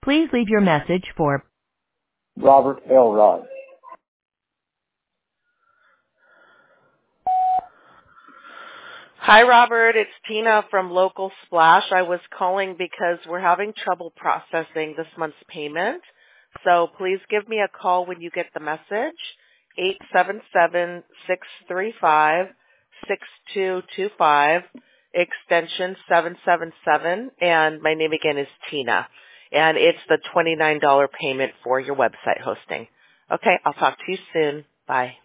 Please leave your message for Robert Elrod. Hi, Robert. It's Tina from Local Splash. I was calling because we're having trouble processing this month's payment. So please give me a call when you get the message, 877-635-6225, extension 777, and my name again is Tina. And it's the $29 payment for your website hosting. Okay, I'll talk to you soon. Bye.